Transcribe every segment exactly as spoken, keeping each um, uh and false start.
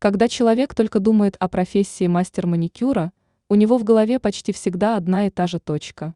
Когда человек только думает о профессии мастер маникюра, у него в голове почти всегда одна и та же точка.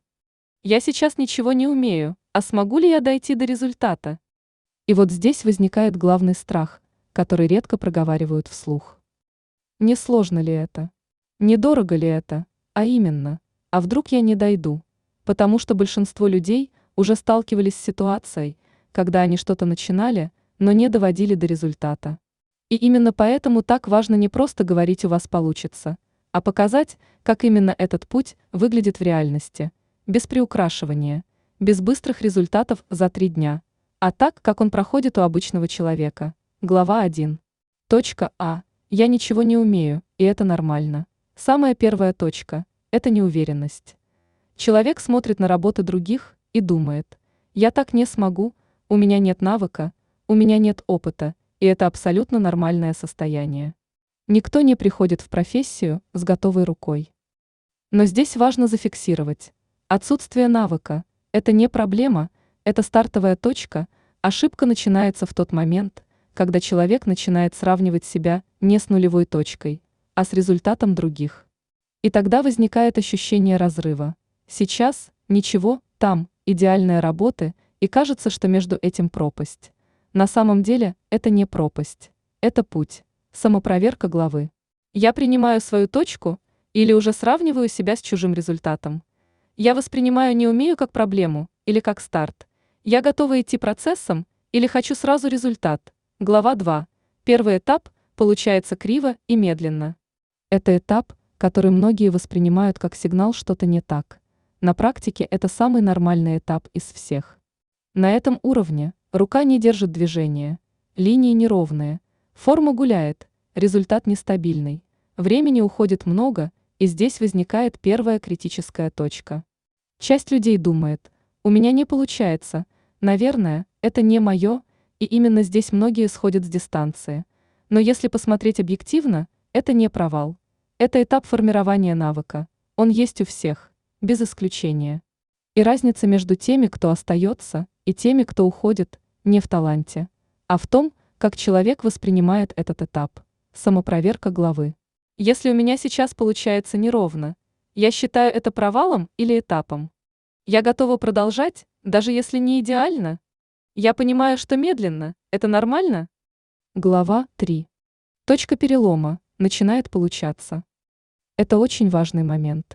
Я сейчас ничего не умею, а смогу ли я дойти до результата? И вот здесь возникает главный страх, который редко проговаривают вслух. Не сложно ли это? Недорого ли это? А именно, а вдруг я не дойду? Потому что большинство людей уже сталкивались с ситуацией, когда они что-то начинали, но не доводили до результата. И именно поэтому так важно не просто говорить «у вас получится», а показать, как именно этот путь выглядит в реальности, без приукрашивания, без быстрых результатов за три дня, а так, как он проходит у обычного человека. Глава один. Точка А. Я ничего не умею, и это нормально. Самая первая точка – это неуверенность. Человек смотрит на работы других и думает: я так не смогу, у меня нет навыка, у меня нет опыта, и это абсолютно нормальное состояние. Никто не приходит в профессию с готовой рукой. Но здесь важно зафиксировать: отсутствие навыка – это не проблема, это стартовая точка, ошибка начинается в тот момент, когда человек начинает сравнивать себя не с нулевой точкой, а с результатом других. И тогда возникает ощущение разрыва. Сейчас ничего, там идеальные работы, и кажется, что между этим пропасть. На самом деле это не пропасть, это путь, самопроверка главы. Я принимаю свою точку или уже сравниваю себя с чужим результатом. Я воспринимаю «не умею» как проблему или как старт. Я готова идти процессом или хочу сразу результат. Глава два. Первый этап получается криво и медленно. Это этап, который многие воспринимают как сигнал что-то не так. На практике это самый нормальный этап из всех. На этом уровне рука не держит движения, линии неровные, форма гуляет, результат нестабильный, времени уходит много, и здесь возникает первая критическая точка. Часть людей думает: у меня не получается, наверное, это не мое, и именно здесь многие сходят с дистанции. Но если посмотреть объективно, это не провал. Это этап формирования навыка, он есть у всех, без исключения. И разница между теми, кто остается, и теми, кто уходит, не в таланте, а в том, как человек воспринимает этот этап. Самопроверка главы. Если у меня сейчас получается неровно, я считаю это провалом или этапом. Я готова продолжать, даже если не идеально. Я понимаю, что медленно, это нормально? Глава три. Точка перелома. Начинает получаться. Это очень важный момент.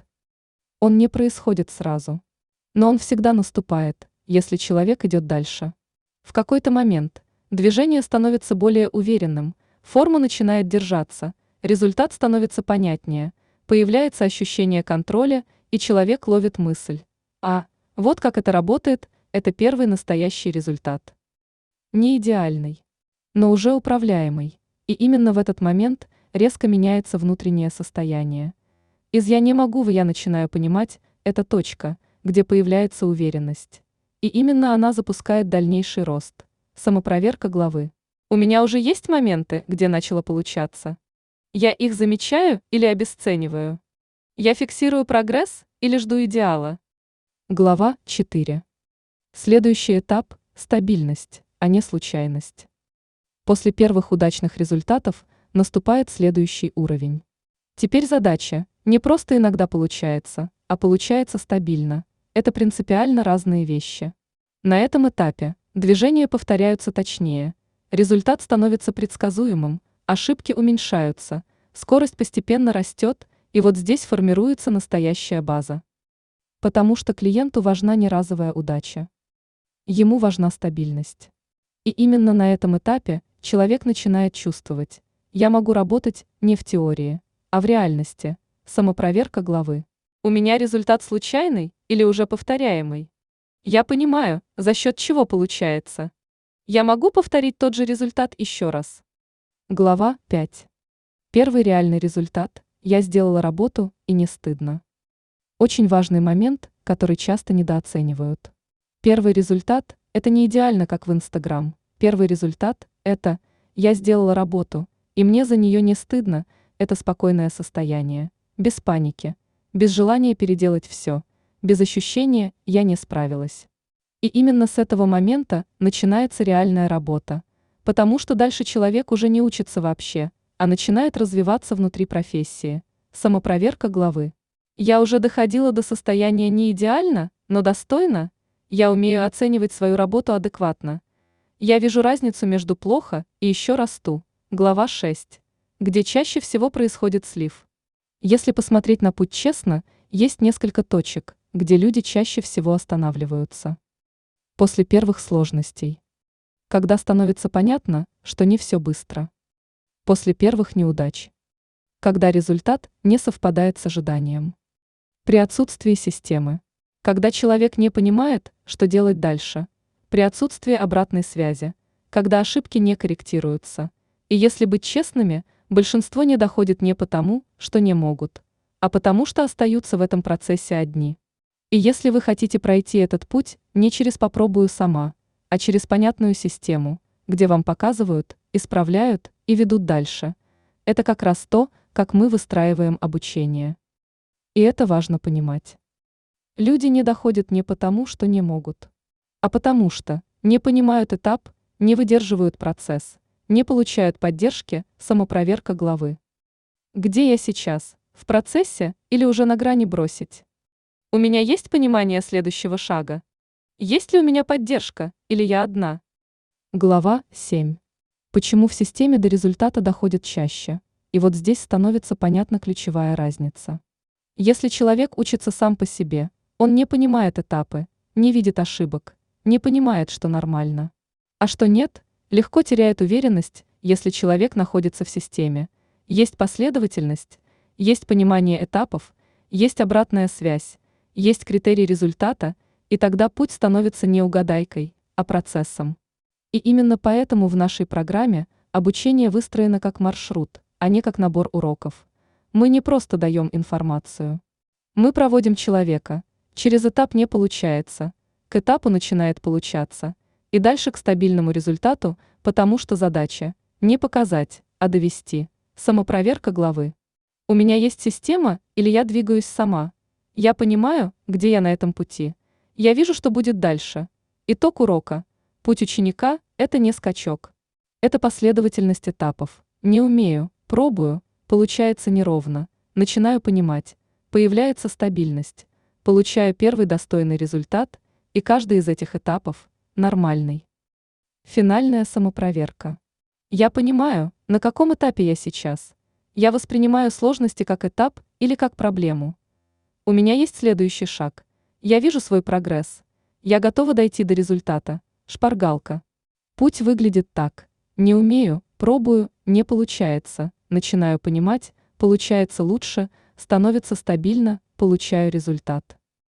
Он не происходит сразу. Но он всегда наступает, если человек идет дальше. В какой-то момент движение становится более уверенным, форма начинает держаться, результат становится понятнее, появляется ощущение контроля, и человек ловит мысль: а, вот как это работает, это первый настоящий результат. Не идеальный, но уже управляемый, и именно в этот момент резко меняется внутреннее состояние. Из «я не могу» в «я» начинаю понимать, это точка, где появляется уверенность. И именно она запускает дальнейший рост. Самопроверка главы. У меня уже есть моменты, где начало получаться. Я их замечаю или обесцениваю? Я фиксирую прогресс или жду идеала? Глава четыре. Следующий этап – стабильность, а не случайность. После первых удачных результатов наступает следующий уровень. Теперь задача не просто иногда получается, а получается стабильно. Это принципиально разные вещи. На этом этапе движения повторяются точнее, результат становится предсказуемым, ошибки уменьшаются, скорость постепенно растет, и вот здесь формируется настоящая база. Потому что клиенту важна не разовая удача. Ему важна стабильность. И именно на этом этапе человек начинает чувствовать: я могу работать не в теории, а в реальности. Самопроверка главы. У меня результат случайный или уже повторяемый? Я понимаю, за счет чего получается. Я могу повторить тот же результат еще раз. Глава пять. Первый реальный результат. Я сделала работу, и не стыдно. Очень важный момент, который часто недооценивают. Первый результат – это не идеально, как в Инстаграм. Первый результат – это «я сделала работу, и мне за нее не стыдно», это спокойное состояние, без паники, без желания переделать все, без ощущения «я не справилась». И именно с этого момента начинается реальная работа, потому что дальше человек уже не учится вообще, а начинает развиваться внутри профессии. Самопроверка главы. Я уже доходила до состояния не идеально, но достойно. Я умею оценивать свою работу адекватно. Я вижу разницу между плохо и еще расту. Глава шесть. Где чаще всего происходит слив. Если посмотреть на путь честно, есть несколько точек, где люди чаще всего останавливаются. После первых сложностей. Когда становится понятно, что не все быстро. После первых неудач. Когда результат не совпадает с ожиданием. При отсутствии системы. Когда человек не понимает, что делать дальше. При отсутствии обратной связи. Когда ошибки не корректируются. И если быть честными, большинство не доходит не потому, что не могут, а потому что остаются в этом процессе одни. И если вы хотите пройти этот путь не через «попробую сама», а через понятную систему, где вам показывают, исправляют и ведут дальше, это как раз то, как мы выстраиваем обучение. И это важно понимать. Люди не доходят не потому, что не могут, а потому что не понимают этап, не выдерживают процесс, не получают поддержки, самопроверка главы. Где я сейчас? В процессе или уже на грани бросить? У меня есть понимание следующего шага? Есть ли у меня поддержка, или я одна? Глава семь. Почему в системе до результата доходит чаще? И вот здесь становится понятна ключевая разница. Если человек учится сам по себе, он не понимает этапы, не видит ошибок, не понимает, что нормально. А что нет, легко теряет уверенность, если человек находится в системе. Есть последовательность, есть понимание этапов, есть обратная связь, есть критерий результата, и тогда путь становится не угадайкой, а процессом. И именно поэтому в нашей программе обучение выстроено как маршрут, а не как набор уроков. Мы не просто даем информацию. Мы проводим человека. Через этап не получается, к этапу начинает получаться, и дальше к стабильному результату, потому что задача не показать, а довести. Самопроверка главы. У меня есть система, или я двигаюсь сама. Я понимаю, где я на этом пути. Я вижу, что будет дальше. Итог урока. Путь ученика – это не скачок. Это последовательность этапов. Не умею, пробую, получается неровно. Начинаю понимать. Появляется стабильность. Получаю первый достойный результат, и каждый из этих этапов – нормальный. Финальная самопроверка. Я понимаю, на каком этапе я сейчас. Я воспринимаю сложности как этап или как проблему. У меня есть следующий шаг. Я вижу свой прогресс. Я готова дойти до результата. Шпаргалка. Путь выглядит так. Не умею, пробую, не получается. Начинаю понимать, получается лучше, становится стабильно, получаю результат.